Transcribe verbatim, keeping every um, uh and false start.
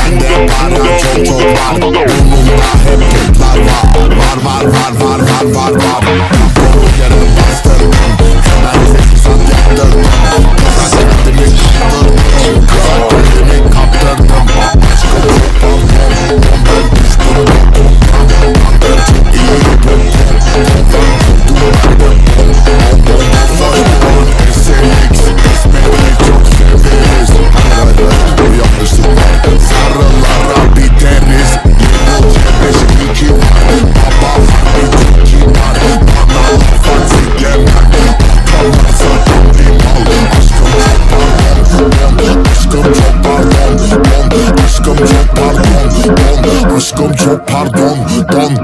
Bende para çok çok var. Burnumda hep kutlar var. Var var var var var var var. Kapımı yere bastırdım. Hemen tesisat yaptırdım. Kıza kendimi kaptırdım. Kıza kendimi kaptırdım. Aşkım çok pardon. Ben düştüm bokumdan. Ben çok iyi bokum. Ben tuttum verdim. Soygun S X İsmini çok severiz. Hayır hayır bu yanlışlık var. Sarılara biteriz. Bu cebeşim iki var. Baba harbi çok iyi var. Bana laf artık yemem. Atamazsa tanrım al. Aşkım çok pardon. Aşkım çok pardon. Aşkım çok pardon. Don. Aşkım çok pardon. Don.